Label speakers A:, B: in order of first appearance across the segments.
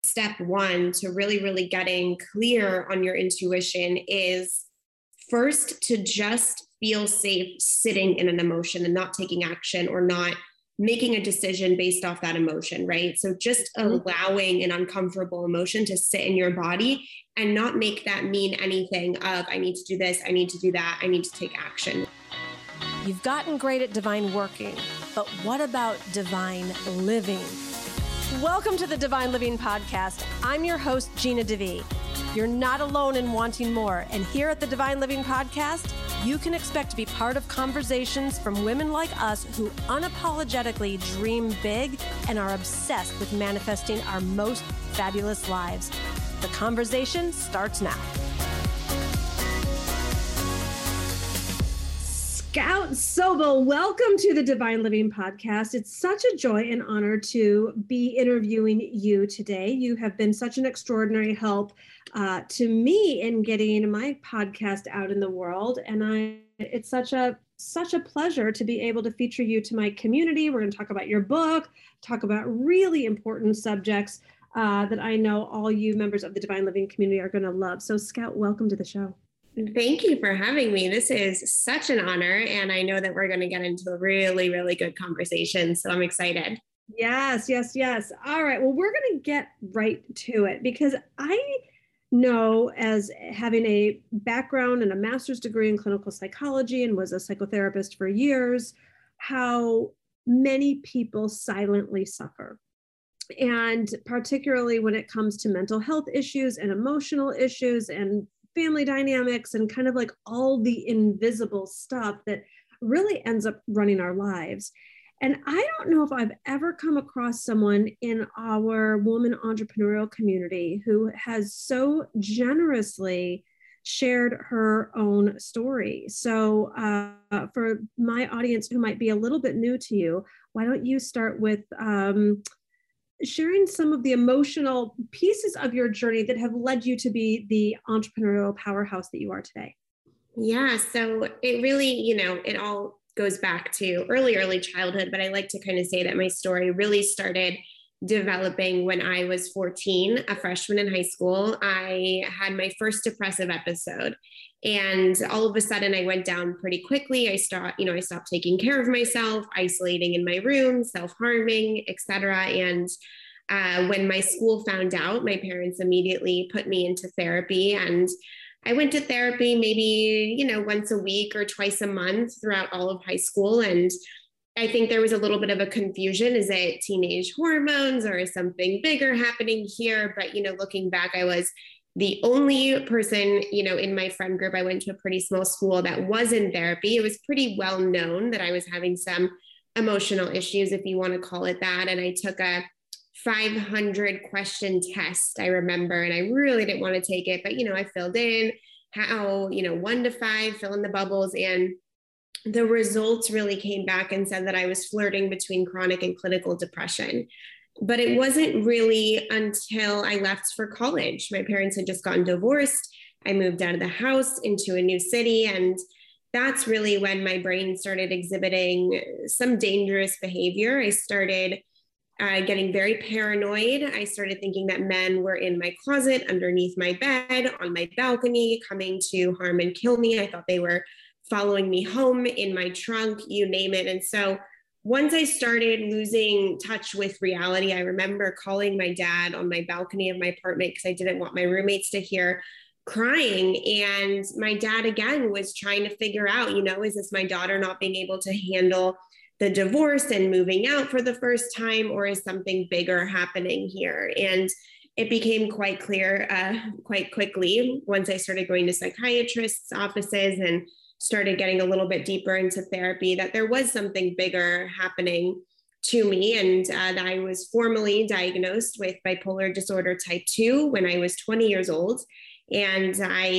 A: step one to really getting clear on your intuition is first to just feel safe sitting in an emotion and not taking action or not making a decision based off that emotion, right? So just allowing an uncomfortable emotion to sit in your body and not make that mean anything of, I need to do this, I need to do that, I need to take action.
B: You've gotten great at divine working, but what about divine living? Welcome to the Divine Living Podcast. I'm your host, Gina DeVee. You're not alone in wanting more, and here at the Divine Living Podcast, you can expect to be part of conversations from women like us who unapologetically dream big and are obsessed with manifesting our most fabulous lives. The conversation starts now.
C: Scout Sobel, welcome to the Divine Living Podcast. It's such a joy and honor to be interviewing you today. You have been such an extraordinary help to me in getting my podcast out in the world, and it's such a pleasure to be able to feature you to my community. We're going to talk about your book, talk about really important subjects that I know all you members of the Divine Living community are going to love. So, Scout, welcome to the show.
A: Thank you for having me. This is such an honor, and I know that we're going to get into a really good conversation, so I'm excited.
C: Yes. All right. Well, we're going to get right to it because I know, as having a background and a master's degree in clinical psychology and was a psychotherapist for years, how many people silently suffer. And particularly when it comes to mental health issues and emotional issues and family dynamics and kind of like all the invisible stuff that really ends up running our lives. And I don't know if I've ever come across someone in our woman entrepreneurial community who has so generously shared her own story. So for my audience who might be a little bit new to you, why don't you start with sharing some of the emotional pieces of your journey that have led you to be the entrepreneurial powerhouse that you are today?
A: Yeah, so it really, it all goes back to early childhood, but I like to kind of say that my story really started developing when I was 14, a freshman in high school. I had my first depressive episode, and all of a sudden I went down pretty quickly. I stopped taking care of myself, isolating in my room, self-harming, etc. And when my school found out, my parents immediately put me into therapy, and I went to therapy maybe, once a week or twice a month throughout all of high school. And I think there was a little bit of a confusion. Is it teenage hormones or is something bigger happening here? But, looking back, I was the only person, in my friend group. I went to a pretty small school that was in therapy. It was pretty well known that I was having some emotional issues, if you want to call it that. And I took a 500 question test, I remember, and I really didn't want to take it, but, I filled in how, 1 to 5, fill in the bubbles. And the results really came back and said that I was flirting between chronic and clinical depression. But it wasn't really until I left for college. My parents had just gotten divorced. I moved out of the house into a new city. And that's really when my brain started exhibiting some dangerous behavior. I started getting very paranoid. I started thinking that men were in my closet, underneath my bed, on my balcony, coming to harm and kill me. I thought they were following me home, in my trunk, you name it. And so once I started losing touch with reality, I remember calling my dad on my balcony of my apartment because I didn't want my roommates to hear crying. And my dad, again, was trying to figure out, is this my daughter not being able to handle the divorce and moving out for the first time, or is something bigger happening here? And it became quite clear quite quickly once I started going to psychiatrists' offices and started getting a little bit deeper into therapy that there was something bigger happening to me, and that I was formally diagnosed with bipolar disorder type 2 when I was 20 years old. And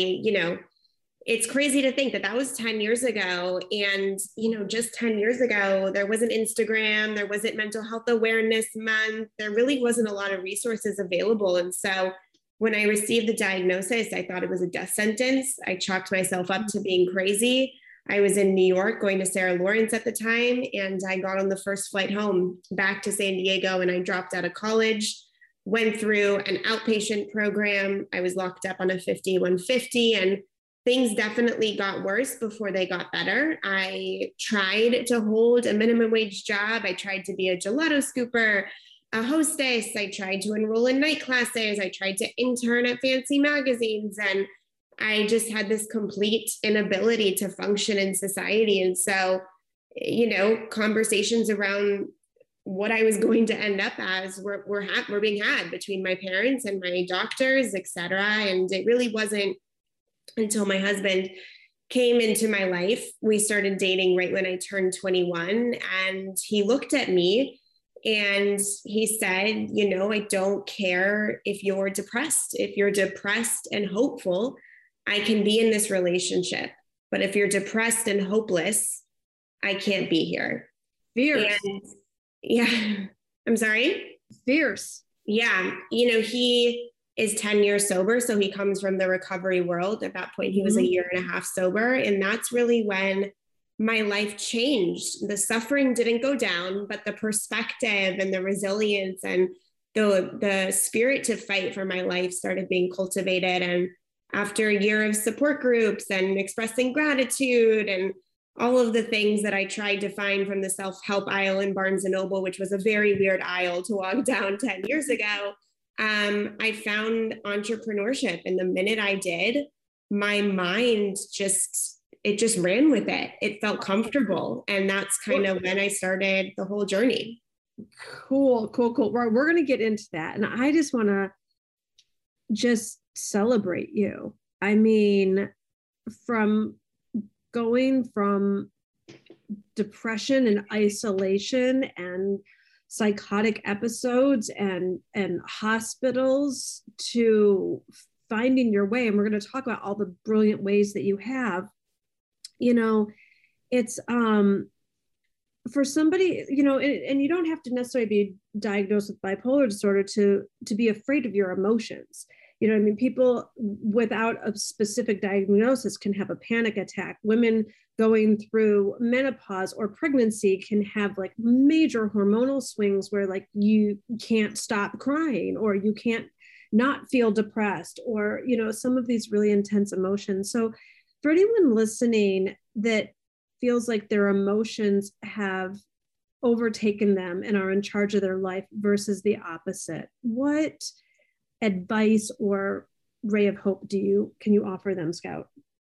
A: it's crazy to think that that was 10 years ago. And, just 10 years ago, there wasn't Instagram, there wasn't Mental Health Awareness Month. There really wasn't a lot of resources available. And so when I received the diagnosis, I thought it was a death sentence. I chalked myself up to being crazy. I was in New York going to Sarah Lawrence at the time, and I got on the first flight home back to San Diego, and I dropped out of college. went through an outpatient program. I was locked up on a 5150, and things definitely got worse before they got better. I tried to hold a minimum wage job. I tried to be a gelato scooper, a hostess. I tried to enroll in night classes. I tried to intern at fancy magazines. And I just had this complete inability to function in society. And so, conversations around what I was going to end up as were being had between my parents and my doctors, et cetera. And it really wasn't until my husband came into my life. We started dating right when I turned 21, and he looked at me and he said, I don't care if you're depressed. If you're depressed and hopeful, I can be in this relationship. But if you're depressed and hopeless, I can't be here.
C: Fierce.
A: And yeah, I'm sorry?
C: Fierce.
A: Yeah. He is 10 years sober. So he comes from the recovery world. At that point, he was a year and a half sober. And that's really when my life changed. The suffering didn't go down, but the perspective and the resilience and the spirit to fight for my life started being cultivated. And after a year of support groups and expressing gratitude and all of the things that I tried to find from the self-help aisle in Barnes & Noble, which was a very weird aisle to walk down 10 years ago, I found entrepreneurship. And the minute I did, my mind just ran with it. It felt comfortable. And that's kind of when I started the whole journey.
C: Cool. Right, we're going to get into that. And I just want to just celebrate you. I mean, from going from depression and isolation and psychotic episodes and hospitals to finding your way. And we're going to talk about all the brilliant ways that you have. It's for somebody, and you don't have to necessarily be diagnosed with bipolar disorder to be afraid of your emotions. People without a specific diagnosis can have a panic attack. Women going through menopause or pregnancy can have like major hormonal swings where like you can't stop crying or you can't not feel depressed or, some of these really intense emotions. So for anyone listening that feels like their emotions have overtaken them and are in charge of their life versus the opposite, what advice or ray of hope can you offer them, Scout?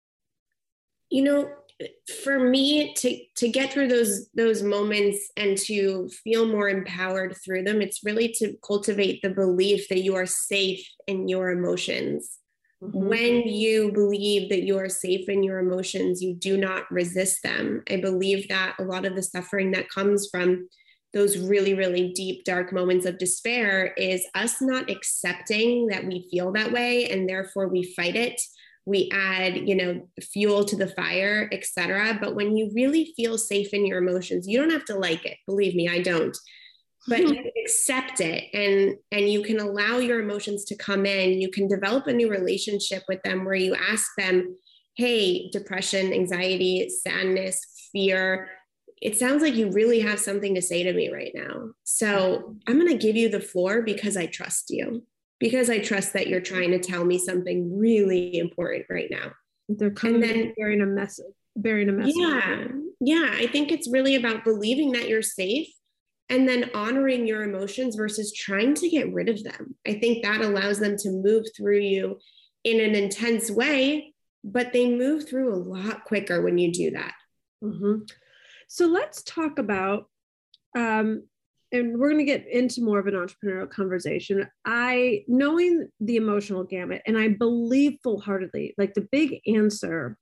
A: For me to get through those moments and to feel more empowered through them, it's really to cultivate the belief that you are safe in your emotions. Mm-hmm. When you believe that you are safe in your emotions, you do not resist them. I believe that a lot of the suffering that comes from those really, really deep, dark moments of despair is us not accepting that we feel that way, and therefore we fight it. We add, fuel to the fire, etc. But when you really feel safe in your emotions, you don't have to like it. Believe me, I don't. But you accept it and you can allow your emotions to come in. You can develop a new relationship with them where you ask them, hey, depression, anxiety, sadness, fear, it sounds like you really have something to say to me right now. So I'm going to give you the floor because I trust you, because I trust that you're trying to tell me something really important right now.
C: They're coming in bearing a message.
A: Yeah. I think it's really about believing that you're safe and then honoring your emotions versus trying to get rid of them. I think that allows them to move through you in an intense way, but they move through a lot quicker when you do that.
C: Mm-hmm. So let's talk about, and we're going to get into more of an entrepreneurial conversation. Knowing the emotional gamut, and I believe full-heartedly, like the big answer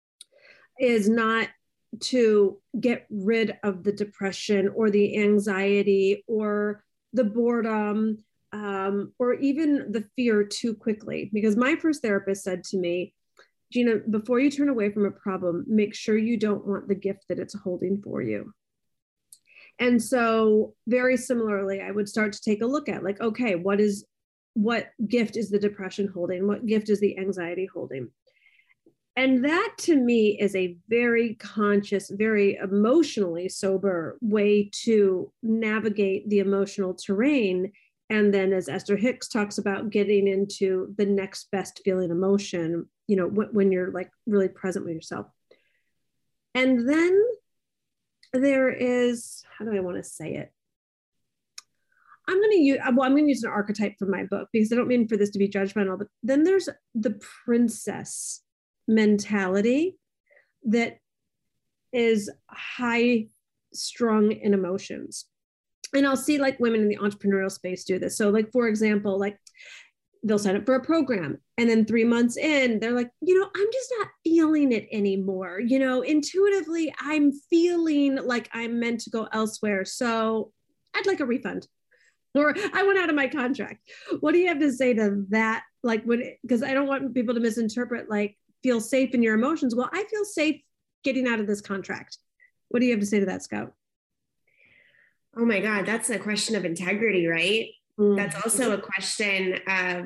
C: is not to get rid of the depression or the anxiety or the boredom or even the fear too quickly. Because my first therapist said to me, Gina, before you turn away from a problem, make sure you don't want the gift that it's holding for you. And so very similarly, I would start to take a look at like, okay, what gift is the depression holding? What gift is the anxiety holding? And that to me is a very conscious, very emotionally sober way to navigate the emotional terrain And then as Esther Hicks talks about, getting into the next best feeling emotion, you know, when you're like really present with yourself. And then there is, how do I want to say it? I'm going to use an archetype from my book, because I don't mean for this to be judgmental, but then there's the princess mentality that is high strung in emotions. And I'll see like women in the entrepreneurial space do this. So like, for example, like they'll sign up for a program and then 3 months in, they're like, you know, I'm just not feeling it anymore. You know, intuitively, I'm feeling like I'm meant to go elsewhere. So I'd like a refund, or I went out of my contract. What do you have to say to that? Like, because I don't want people to misinterpret, like, feel safe in your emotions. Well, I feel safe getting out of this contract. What do you have to say to that, Scout?
A: Oh my God, that's a question of integrity, right? Mm-hmm. That's also a question of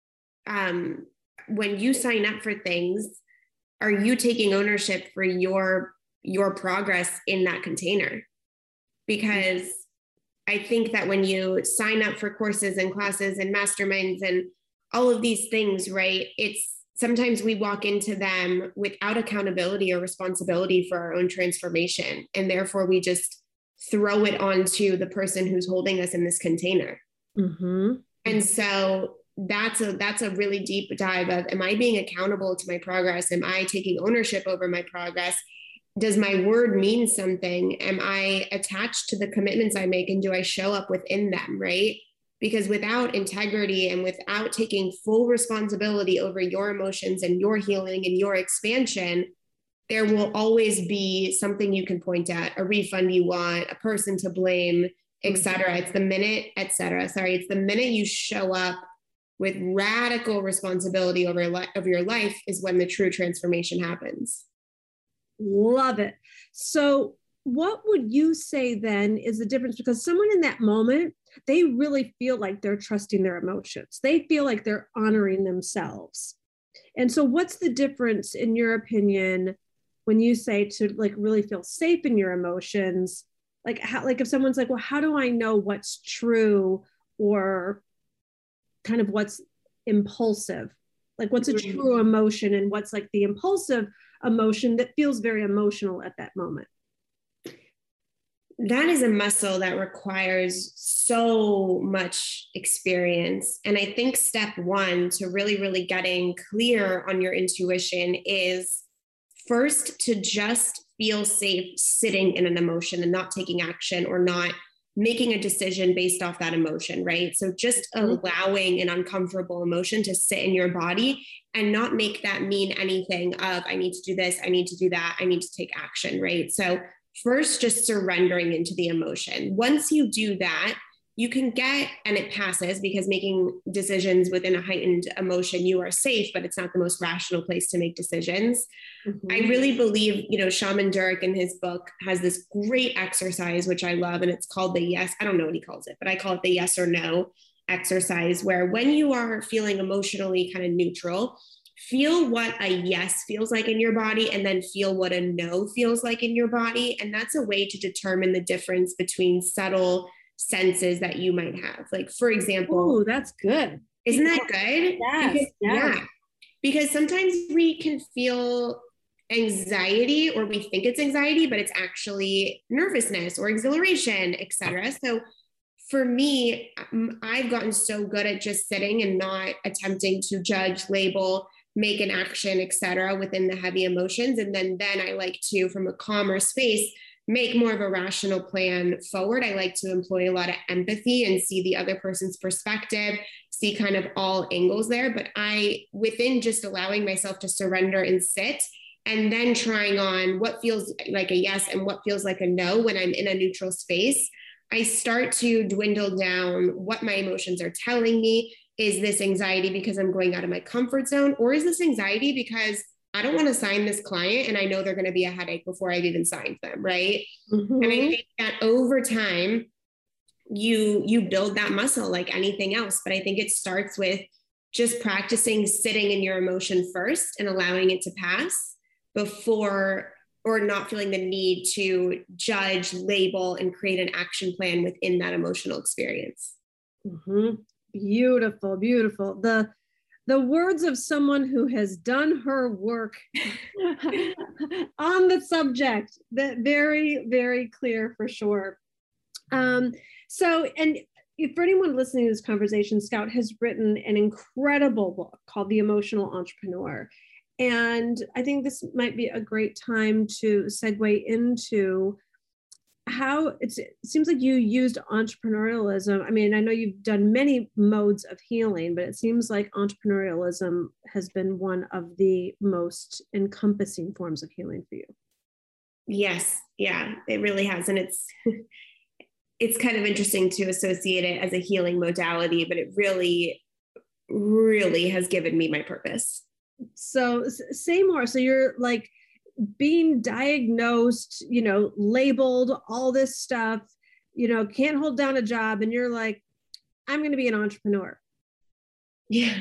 A: when you sign up for things, are you taking ownership for your progress in that container? Because I think that when you sign up for courses and classes and masterminds and all of these things, right, it's sometimes we walk into them without accountability or responsibility for our own transformation. And therefore we just throw it onto the person who's holding us in this container. Mm-hmm. And so that's a really deep dive of, am I being accountable to my progress? Am I taking ownership over my progress? Does my word mean something? Am I attached to the commitments I make, and do I show up within them, right? Because without integrity and without taking full responsibility over your emotions and your healing and your expansion, there will always be something you can point at, a refund you want, a person to blame, et cetera. It's the minute, it's the minute you show up with radical responsibility over your life is when the true transformation happens.
C: Love it. So what would you say then is the difference? Because someone in that moment, they really feel like they're trusting their emotions. They feel like they're honoring themselves. And so what's the difference, in your opinion, when you say to like really feel safe in your emotions? Like how, like if someone's like, well, how do I know what's true, or kind of what's impulsive? Like what's a true emotion and what's like the impulsive emotion that feels very emotional at that moment?
A: That is a muscle that requires so much experience. And I think step one to really, really getting clear on your intuition is first to just feel safe sitting in an emotion and not taking action or not making a decision based off that emotion, right? So just allowing an uncomfortable emotion to sit in your body and not make that mean anything of, I need to do this, I need to do that, I need to take action, right? So first, just surrendering into the emotion. Once you do that, you can get, and it passes, because making decisions within a heightened emotion, you are safe, but it's not the most rational place to make decisions. Mm-hmm. I really believe, Shaman Durek in his book has this great exercise, which I love, and it's called the yes, I don't know what he calls it, but I call it the yes or no exercise, where when you are feeling emotionally kind of neutral, feel what a yes feels like in your body, and then feel what a no feels like in your body. And that's a way to determine the difference between subtle senses that you might have. Like, for example,
C: oh, that's good.
A: Isn't that good?
C: Yes.
A: Because sometimes we can feel anxiety, or we think it's anxiety, but it's actually nervousness or exhilaration, etc. So for me, I've gotten so good at just sitting and not attempting to judge, label, make an action, etc. within the heavy emotions. And then I like to, from a calmer space, make more of a rational plan forward. I like to employ a lot of empathy and see the other person's perspective, see kind of all angles there. But within just allowing myself to surrender and sit, and then trying on what feels like a yes and what feels like a no when I'm in a neutral space, I start to dwindle down what my emotions are telling me. Is this anxiety because I'm going out of my comfort zone? Or is this anxiety because I don't want to sign this client and I know they're going to be a headache before I've even signed them, right? Mm-hmm. And I think that over time, you build that muscle like anything else. But I think it starts with just practicing sitting in your emotion first and allowing it to pass before, or not feeling the need to judge, label, and create an action plan within that emotional experience.
C: Mm-hmm. Beautiful, beautiful. The words of someone who has done her work on the subject, that very, very clear for sure. So, and if for anyone listening to this conversation, Scout has written an incredible book called The Emotional Entrepreneur. And I think this might be a great time to segue into how it seems like you used entrepreneurialism. I mean, I know you've done many modes of healing, but it seems like entrepreneurialism has been one of the most encompassing forms of healing for you.
A: Yes. Yeah, it really has. And it's kind of interesting to associate it as a healing modality, but it really, really has given me my purpose.
C: So say more. So you're like being diagnosed, labeled, all this stuff, can't hold down a job. And you're like, I'm going to be an entrepreneur.
A: Yeah.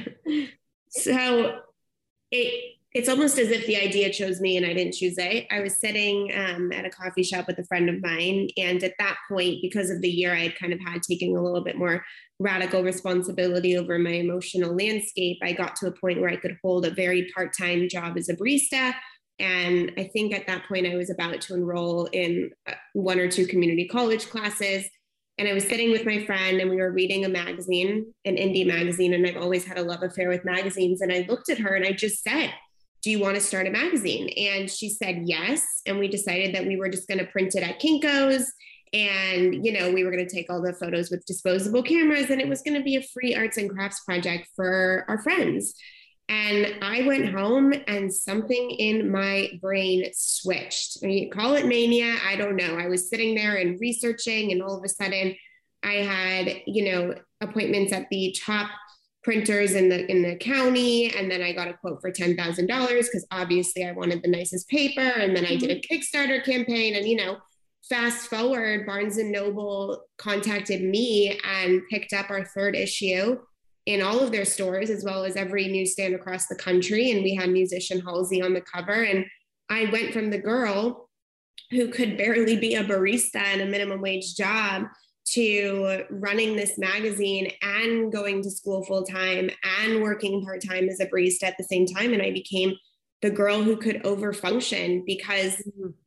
A: So it's almost as if the idea chose me and I didn't choose it. I was sitting at a coffee shop with a friend of mine. And at that point, because of the year I had kind of had taking a little bit more radical responsibility over my emotional landscape, I got to a point where I could hold a very part-time job as a barista. And I think at that point I was about to enroll in 1 or 2 community college classes. And I was sitting with my friend and we were reading a magazine, an indie magazine. And I've always had a love affair with magazines. And I looked at her and I just said, do you want to start a magazine? And she said, yes. And we decided that we were just going to print it at Kinko's. And, we were going to take all the photos with disposable cameras. And it was going to be a free arts and crafts project for our friends. And I went home and something in my brain switched. I mean, call it mania. I don't know. I was sitting there and researching, and all of a sudden I had, appointments at the top printers in the county. And then I got a quote for $10,000 because obviously I wanted the nicest paper. And then I did a Kickstarter campaign, and, fast forward, Barnes and Noble contacted me and picked up our 3rd issue in all of their stores, as well as every newsstand across the country. And we had musician Halsey on the cover. And I went from the girl who could barely be a barista in a minimum wage job to running this magazine and going to school full time and working part-time as a barista at the same time. And I became the girl who could overfunction because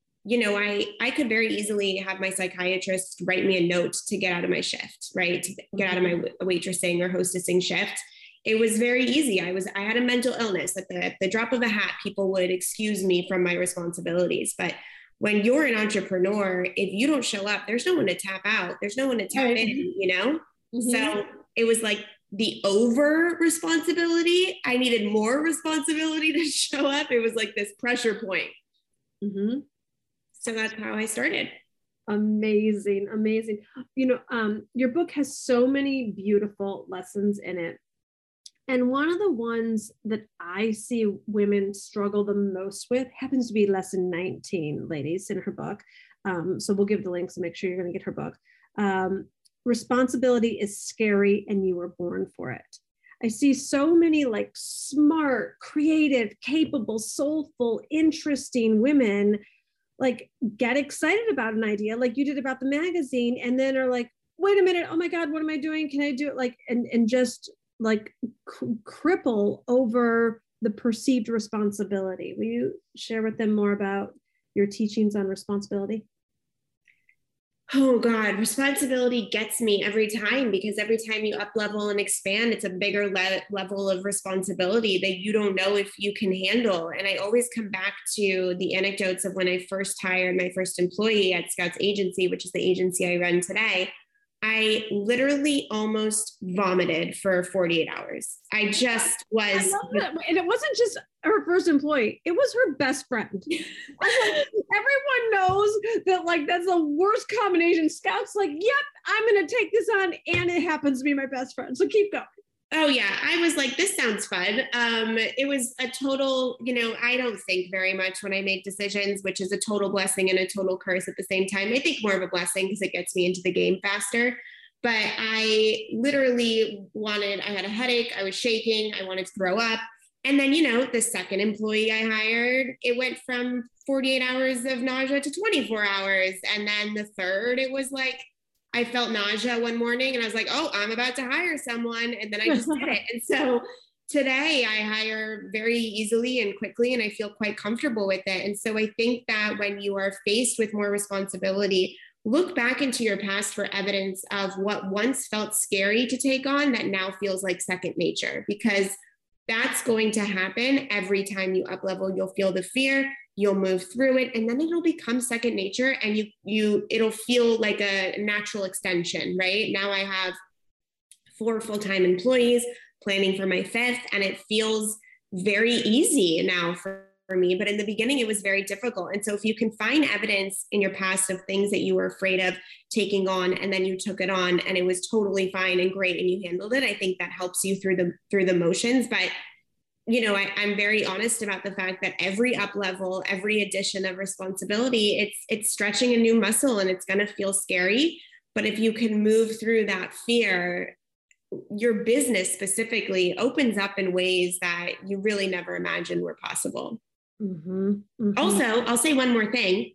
A: I could very easily have my psychiatrist write me a note to get out of my shift, right? To get out of my waitressing or hostessing shift. It was very easy. I had a mental illness. At the drop of a hat, people would excuse me from my responsibilities. But when you're an entrepreneur, if you don't show up, there's no one to tap out. There's no one to tap in, Mm-hmm. So it was like the over responsibility. I needed more responsibility to show up. It was like this pressure point. Mm-hmm. So that's how I started.
C: Amazing, amazing. Your book has so many beautiful lessons in it. And one of the ones that I see women struggle the most with happens to be lesson 19, ladies, in her book. So we'll give the links and make sure you're going to get her book. Responsibility is scary and you were born for it. I see so many like smart, creative, capable, soulful, interesting women like get excited about an idea like you did about the magazine and then are like, wait a minute, oh my God, what am I doing? Can I do it? Like, and just like cripple over the perceived responsibility. Will you share with them more about your teachings on responsibility?
A: Oh God, responsibility gets me every time because every time you up level and expand, it's a bigger level of responsibility that you don't know if you can handle. And I always come back to the anecdotes of when I first hired my first employee at Scouts Agency, which is the agency I run today. I literally almost vomited for 48 hours. I just was. I love
C: that. And it wasn't just her first employee. It was her best friend. Everyone knows that like, that's the worst combination. Scout's like, yep, I'm going to take this on. And it happens to be my best friend. So keep going.
A: Oh yeah. I was like, this sounds fun. It was a total, I don't think very much when I make decisions, which is a total blessing and a total curse at the same time. I think more of a blessing because it gets me into the game faster. But I literally I had a headache. I was shaking. I wanted to throw up. And then, the second employee I hired, it went from 48 hours of nausea to 24 hours. And then the third, it was like I felt nausea one morning and I was like, oh, I'm about to hire someone. And then I just did it. And so today I hire very easily and quickly, and I feel quite comfortable with it. And so I think that when you are faced with more responsibility, look back into your past for evidence of what once felt scary to take on that now feels like second nature, because that's going to happen every time you up level. You'll feel the fear, you'll move through it, and then it'll become second nature, and it'll feel like a natural extension, right? Now I have 4 full-time employees, planning for my 5th, and it feels very easy now for me. But in the beginning, it was very difficult. And so if you can find evidence in your past of things that you were afraid of taking on, and then you took it on and it was totally fine and great and you handled it, I think that helps you through the motions. But I'm very honest about the fact that every up level, every addition of responsibility, it's stretching a new muscle, and it's going to feel scary. But if you can move through that fear, your business specifically opens up in ways that you really never imagined were possible.
C: Mm-hmm, mm-hmm.
A: Also, I'll say one more thing.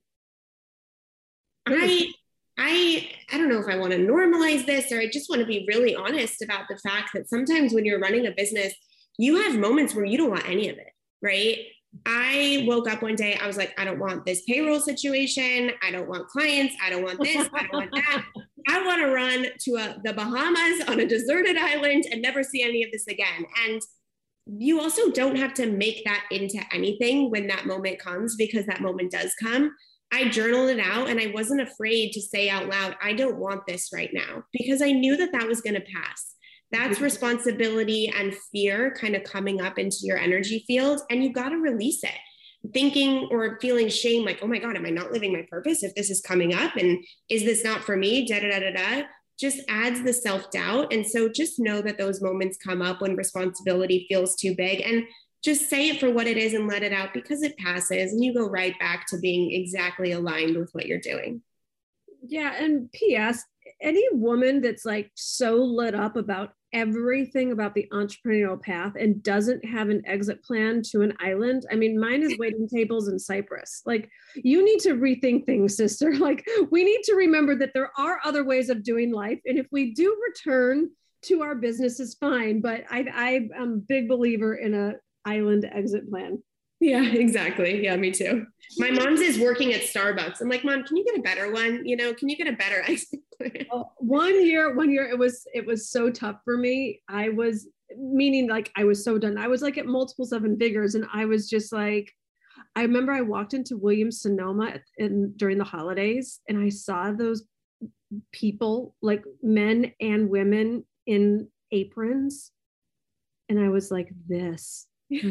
A: I don't know if I want to normalize this, or I just want to be really honest about the fact that sometimes when you're running a business, you have moments where you don't want any of it, right? I woke up one day, I was like, I don't want this payroll situation. I don't want clients. I don't want this. I don't want that. I want to run to the Bahamas on a deserted island and never see any of this again. And you also don't have to make that into anything when that moment comes, because that moment does come. I journaled it out, and I wasn't afraid to say out loud, I don't want this right now, because I knew that was going to pass. That's responsibility and fear kind of coming up into your energy field, and you got to release it. Thinking or feeling shame, like, oh my God, am I not living my purpose if this is coming up? And is this not for me? Just adds the self-doubt. And so just know that those moments come up when responsibility feels too big, and just say it for what it is and let it out, because it passes and you go right back to being exactly aligned with what you're doing.
C: Yeah. And P.S., any woman that's like so lit up about everything about the entrepreneurial path and doesn't have an exit plan to an island. I mean, mine is waiting tables in Cyprus. Like, you need to rethink things, sister. Like, we need to remember that there are other ways of doing life. And if we do return to our business, is fine. But I'm a big believer in a island exit plan.
A: Yeah, exactly. Yeah, me too. My mom's is working at Starbucks. I'm like, Mom, can you get a better one? Can you get a better exit plan?
C: One year, it was so tough for me. I was so done. I was like at multiple 7 figures, and I was just like, I remember I walked into Williams Sonoma during the holidays, and I saw those people, like men and women in aprons, and I was like, this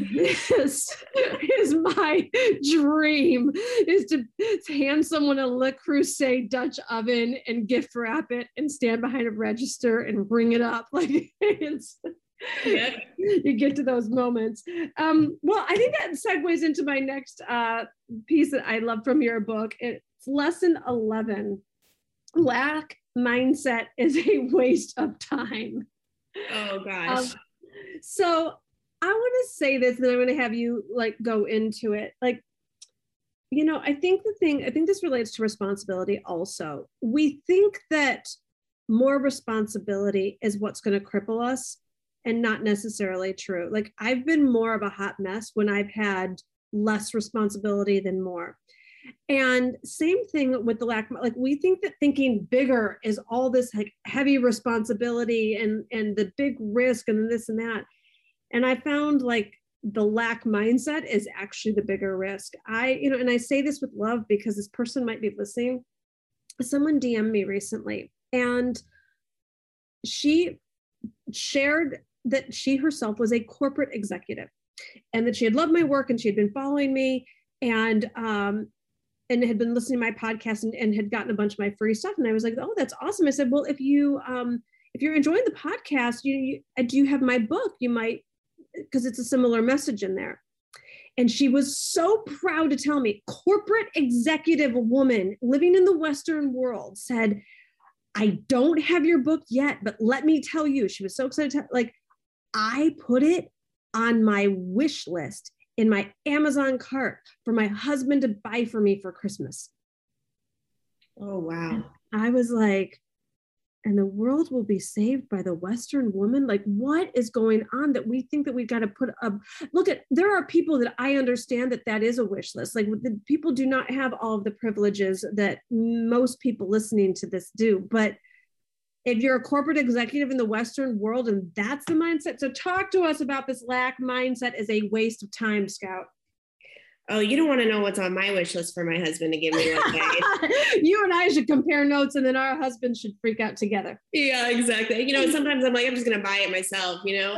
C: is my dream, is to hand someone a Le Creuset Dutch oven and gift wrap it and stand behind a register and ring it up. Like, it's, yeah. You get to those moments. Well, I think that segues into my next piece that I love from your book. It's lesson 11. Lack mindset is a waste of time.
A: Oh gosh.
C: So I want to say this, and I'm going to have you like go into it. Like, I think this relates to responsibility also. We think that more responsibility is what's going to cripple us, and not necessarily true. Like, I've been more of a hot mess when I've had less responsibility than more. And same thing with the lack, like, we think that thinking bigger is all this like heavy responsibility and the big risk and this and that. And I found like the lack mindset is actually the bigger risk. And I say this with love because this person might be listening. Someone DM'd me recently, and she shared that she herself was a corporate executive, and that she had loved my work, and she had been following me, and had been listening to my podcast, and had gotten a bunch of my free stuff. And I was like, oh, that's awesome. I said, well, if you're enjoying the podcast, do you have my book? You might, because it's a similar message in there. And she was so proud to tell me, corporate executive woman living in the Western world, said, I don't have your book yet, but let me tell you, she was so excited. I put it on my wish list in my Amazon cart for my husband to buy for me for Christmas.
A: Oh, wow.
C: I was like, and the world will be saved by the Western woman. Like, what is going on that we think that we've got to put up? Look at, there are people that I understand that is a wish list. Like, the people do not have all of the privileges that most people listening to this do. But if you're a corporate executive in the Western world and that's the mindset, so talk to us about this lack mindset as a waste of time, Scout.
A: Oh, you don't want to know what's on my wish list for my husband to give me one day.
C: You and I should compare notes, and then our husbands should freak out together.
A: Yeah, exactly. Sometimes I'm like, I'm just going to buy it myself, yeah,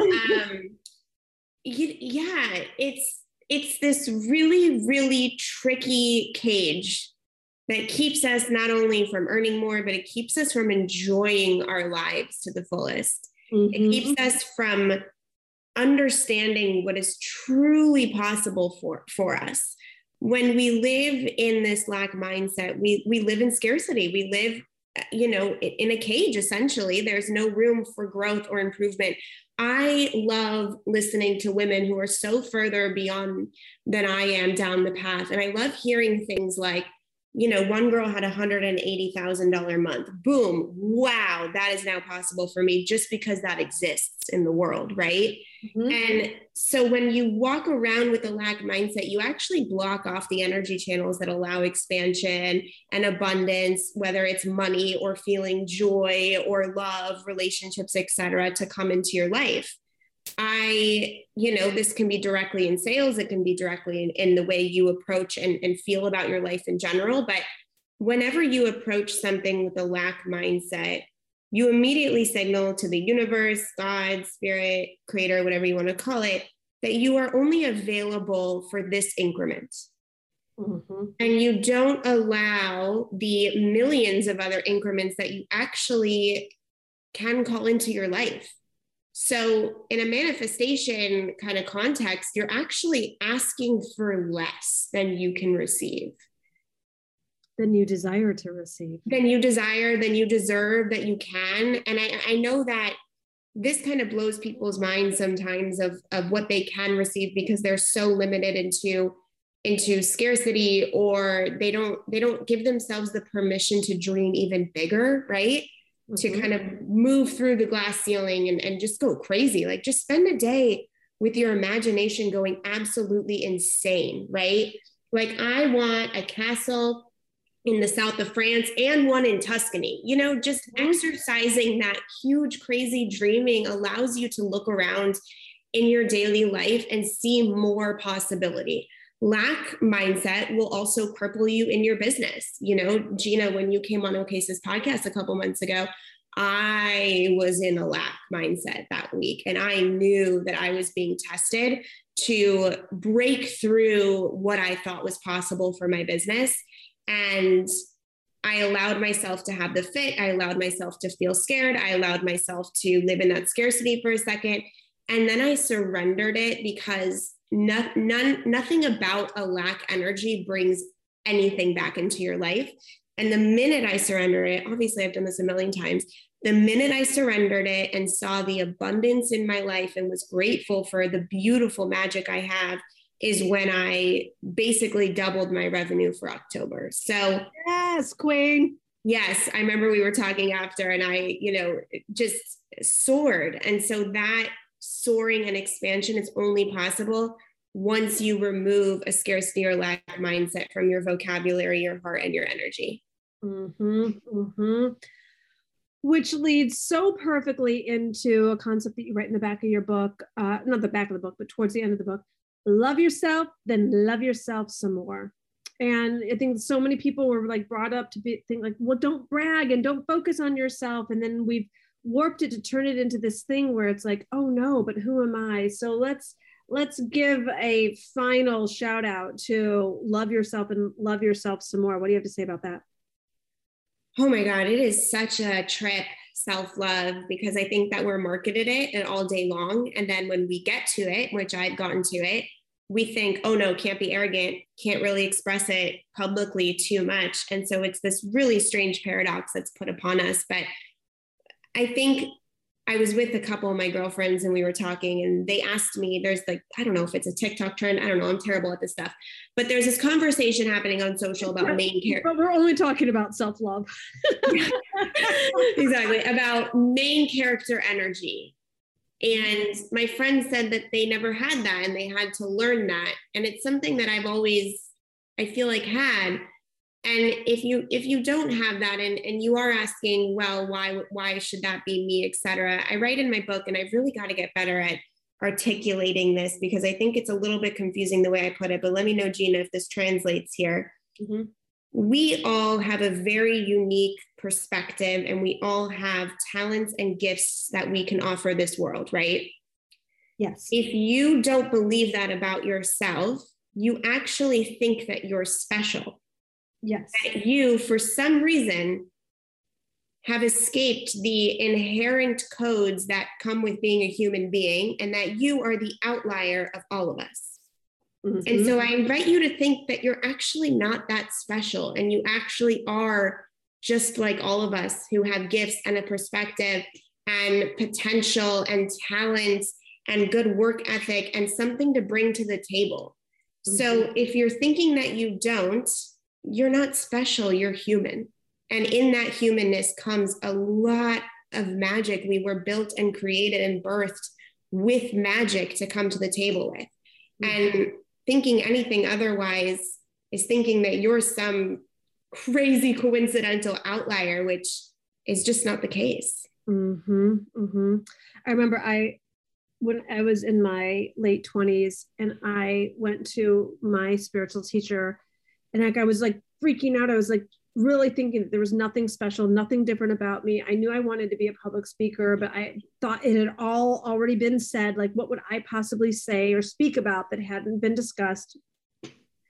A: it's this really, really tricky cage that keeps us not only from earning more, but it keeps us from enjoying our lives to the fullest. Mm-hmm. It keeps us from understanding what is truly possible for us. When we live in this lack mindset, we live in scarcity. We live, in a cage, essentially. There's no room for growth or improvement. I love listening to women who are so further beyond than I am down the path. And I love hearing things like, one girl had $180,000 a month. Boom. Wow. That is now possible for me just because that exists in the world. Right. Mm-hmm. And so when you walk around with a lack mindset, you actually block off the energy channels that allow expansion and abundance, whether it's money or feeling joy or love, relationships, etc., to come into your life. This can be directly in sales. It can be directly in the way you approach and feel about your life in general. But whenever you approach something with a lack mindset, you immediately signal to the universe, God, spirit, creator, whatever you want to call it, that you are only available for this increment. Mm-hmm. And you don't allow the millions of other increments that you actually can call into your life. So in a manifestation kind of context, you're actually asking for less than you can receive.
C: Than you desire to receive.
A: Than you desire, than you deserve, that you can. And I know that this kind of blows people's minds sometimes of what they can receive because they're so limited into scarcity, or they don't give themselves the permission to dream even bigger, right? Mm-hmm. To kind of move through the glass ceiling and just go crazy. Like, just spend a day with your imagination going absolutely insane, right? Like, I want a castle in the south of France and one in Tuscany. Just exercising that huge, crazy dreaming allows you to look around in your daily life and see more possibility. Lack mindset will also cripple you in your business. Gina, when you came on Ocasis podcast a couple months ago, I was in a lack mindset that week. And I knew that I was being tested to break through what I thought was possible for my business. And I allowed myself to have the fit. I allowed myself to feel scared. I allowed myself to live in that scarcity for a second. And then I surrendered it because nothing about a lack energy brings anything back into your life. And the minute I surrender it, obviously I've done this a million times, the minute I surrendered it and saw the abundance in my life and was grateful for the beautiful magic I have, is when I basically doubled my revenue for October. So
C: yes, queen.
A: Yes. I remember we were talking after and I, just soared. And so that soaring and expansion is only possible once you remove a scarcity or lack mindset from your vocabulary, your heart, and your energy.
C: Mm-hmm, mm-hmm. Which leads so perfectly into a concept that you write in the back of your book, not the back of the book, but towards the end of the book. Love yourself, then love yourself some more. And I think so many people were like brought up to think like, well, don't brag and don't focus on yourself. And then we've warped it to turn it into this thing where it's like, oh no, but who am I? So let's give a final shout out to love yourself and love yourself some more. What do you have to say about that?
A: Oh my God, it is such a trip, self-love, because I think that we're marketed it all day long. And then when we get to it, which I've gotten to it, we think, oh no, can't be arrogant, can't really express it publicly too much. And so it's this really strange paradox that's put upon us. But I think I was with a couple of my girlfriends and we were talking and they asked me, there's like, I don't know if it's a TikTok trend. I don't know. I'm terrible at this stuff, but there's this conversation happening on social about main character.
C: But we're only talking about self-love.
A: Exactly. About main character energy. And my friend said that they never had that and they had to learn that. And it's something that I've always, I feel like had. And if you don't have that and you are asking, well, why should that be me, et cetera, I write in my book, and I've really got to get better at articulating this because I think it's a little bit confusing the way I put it, but let me know, Gina, if this translates here. Mm-hmm. We all have a very unique perspective and we all have talents and gifts that we can offer this world, right?
C: Yes.
A: If you don't believe that about yourself, you actually think that you're special.
C: Yes.
A: That you, for some reason, have escaped the inherent codes that come with being a human being, and that you are the outlier of all of us. Mm-hmm. And so I invite you to think that you're actually not that special, and you actually are just like all of us who have gifts and a perspective and potential and talent and good work ethic and something to bring to the table. Mm-hmm. So if you're thinking that you don't, you're not special, you're human. And in that humanness comes a lot of magic. We were built and created and birthed with magic to come to the table with. Mm-hmm. And thinking anything otherwise is thinking that you're some crazy coincidental outlier, which is just not the case.
C: Mm-hmm. Mm-hmm. I remember when I was in my late 20s and I went to my spiritual teacher, and I was like freaking out. I was like really thinking that there was nothing special, nothing different about me. I knew I wanted to be a public speaker, but I thought it had all already been said. Like, what would I possibly say or speak about that hadn't been discussed? And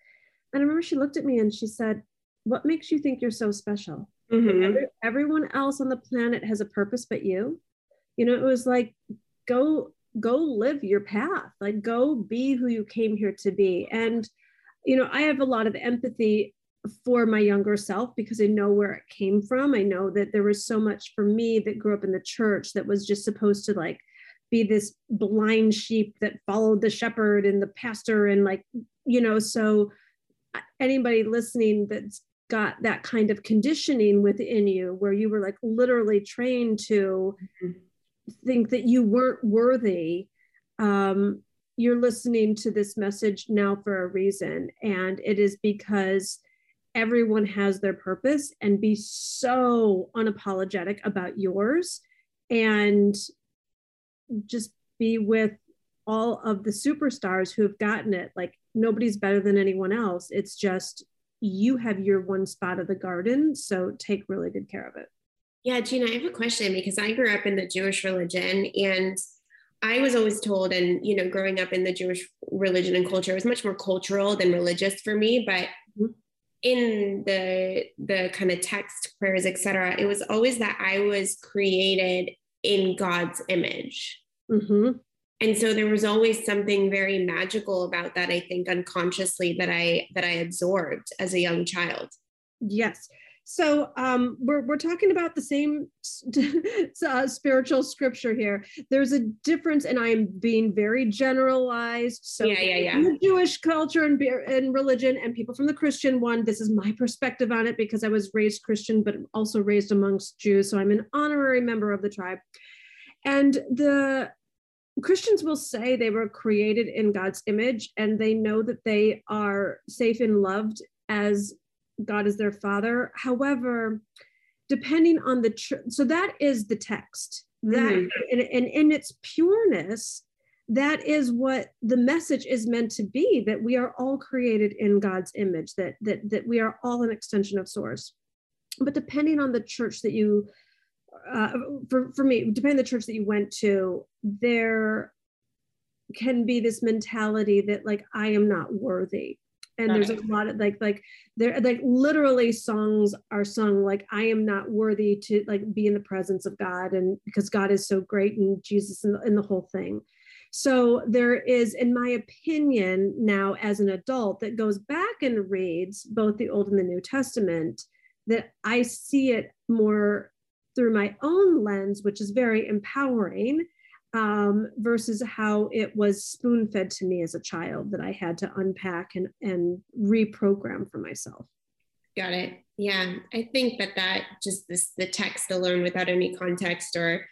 C: I remember she looked at me and she said, "What makes you think you're so special? Mm-hmm. Everyone else on the planet has a purpose but you." You know, it was like, go live your path, like go be who you came here to be. And you know, I have a lot of empathy for my younger self because I know where it came from. I know that there was so much for me that grew up in the church that was just supposed to like be this blind sheep that followed the shepherd and the pastor. And like, you know, so anybody listening that's got that kind of conditioning within you where you were like literally trained to think that you weren't worthy, you're listening to this message now for a reason. And it is because everyone has their purpose, and be so unapologetic about yours and just be with all of the superstars who have gotten it. Like nobody's better than anyone else. It's just, you have your one spot of the garden. So take really good care of it.
A: Yeah, Gina, I have a question because I grew up in the Jewish religion, and I was always told, and, you know, growing up in the Jewish religion and culture, it was much more cultural than religious for me. But in the kind of text, prayers, et cetera, it was always that I was created in God's image. Mm-hmm. And so there was always something very magical about that, I think, unconsciously that I absorbed as a young child.
C: Yes. So we're talking about the same spiritual scripture here. There's a difference, and I'm being very generalized. So
A: yeah.
C: In the Jewish culture and religion, and people from the Christian one, this is my perspective on it because I was raised Christian, but also raised amongst Jews. So I'm an honorary member of the tribe. And the Christians will say they were created in God's image, and they know that they are safe and loved as God is their father. However, depending on the so that is the text that and in its pureness, that is what the message is meant to be, that we are all created in God's image, that we are all an extension of source. But depending on the church that you for me, depending on the church that you went to, there can be this mentality that like, I am not worthy. And there's a lot of like there, like literally songs are sung like, I am not worthy to like be in the presence of God, and because God is so great and Jesus and the whole thing. So there is, in my opinion, now as an adult that goes back and reads both the Old and the New Testament, that I see it more through my own lens, which is very empowering, versus how it was spoon-fed to me as a child that I had to unpack and reprogram for myself.
A: Got it. Yeah. I think that just the text alone without any context or,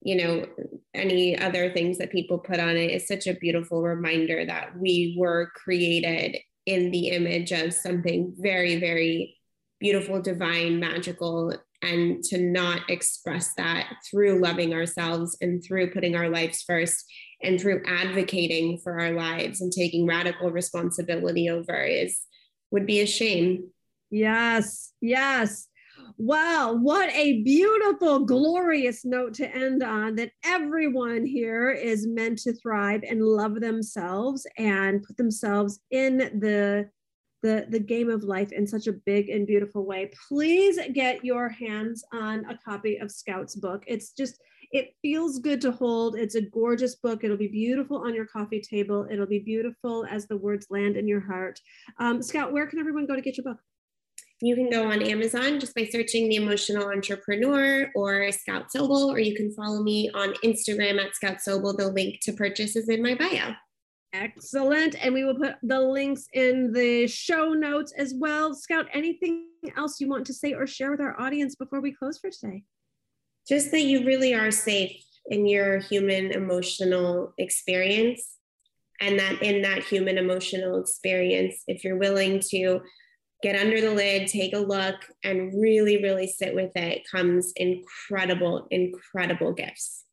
A: any other things that people put on it is such a beautiful reminder that we were created in the image of something very, very beautiful, divine, magical, and to not express that through loving ourselves and through putting our lives first and through advocating for our lives and taking radical responsibility over would be a shame.
C: Yes. Yes. Wow. What a beautiful, glorious note to end on, that everyone here is meant to thrive and love themselves and put themselves in the game of life in such a big and beautiful way. Please get your hands on a copy of Scout's book. It feels good to hold. It's a gorgeous book. It'll be beautiful on your coffee table. It'll be beautiful as the words land in your heart. Scout, where can everyone go to get your book?
A: You can go on Amazon just by searching The Emotional Entrepreneur or Scout Sobel, or you can follow me on Instagram at Scout Sobel. The link to purchase is in my bio.
C: Excellent. And we will put the links in the show notes as well. Scout, anything else you want to say or share with our audience before we close for today?
A: Just that you really are safe in your human emotional experience, and that in that human emotional experience, if you're willing to get under the lid, take a look, and really, really sit with it, comes incredible, incredible gifts.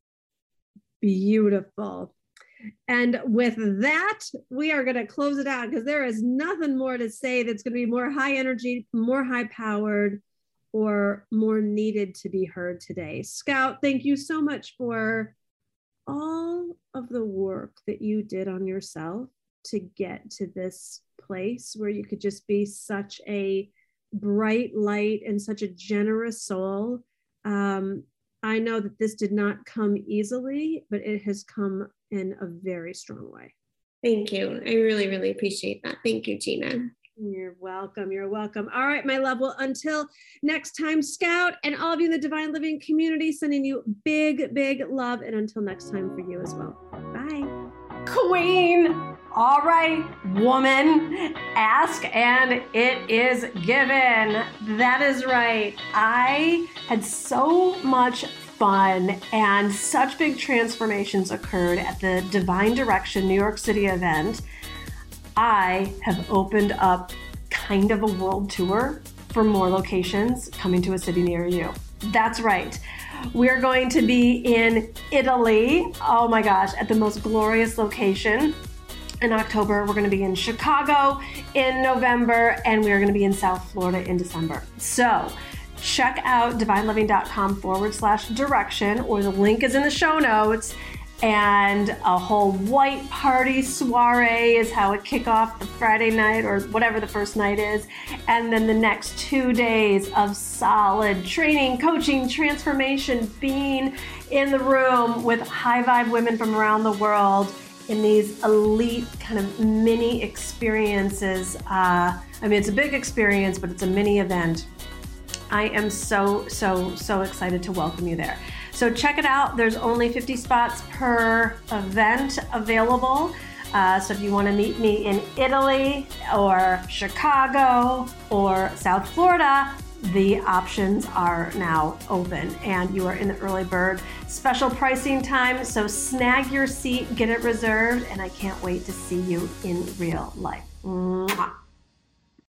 C: Beautiful. And with that, we are going to close it out because there is nothing more to say that's going to be more high energy, more high powered, or more needed to be heard today. Scout, thank you so much for all of the work that you did on yourself to get to this place where you could just be such a bright light and such a generous soul. I know that this did not come easily, but it has come in a very strong way.
A: Thank you. I really, really appreciate that. Thank you, Gina.
C: You're welcome. You're welcome. All right, my love. Well, until next time, Scout, and all of you in the Divine Living community, sending you big, big love. And until next time for you as well. Bye.
B: Queen. All right, woman, ask and it is given. That is right. I had so much fun and such big transformations occurred at the Divine Direction New York City event. I have opened up kind of a world tour for more locations coming to a city near you. That's right. We're going to be in Italy. Oh my gosh, at the most glorious location. In October, we're going to be in Chicago in November, and we're going to be in South Florida in December. So check out divineliving.com/direction, or the link is in the show notes. And a whole white party soiree is how it kick off the Friday night or whatever the first night is. And then the next 2 days of solid training, coaching, transformation, being in the room with high vibe women from around the world in these elite kind of mini experiences. It's a big experience, but it's a mini event. I am so excited to welcome you there. So check it out. There's only 50 spots per event available. So if you want to meet me in Italy or Chicago or South Florida, the options are now open and you are in the early bird special pricing time. So snag your seat, get it reserved, and I can't wait to see you in real life. Mwah.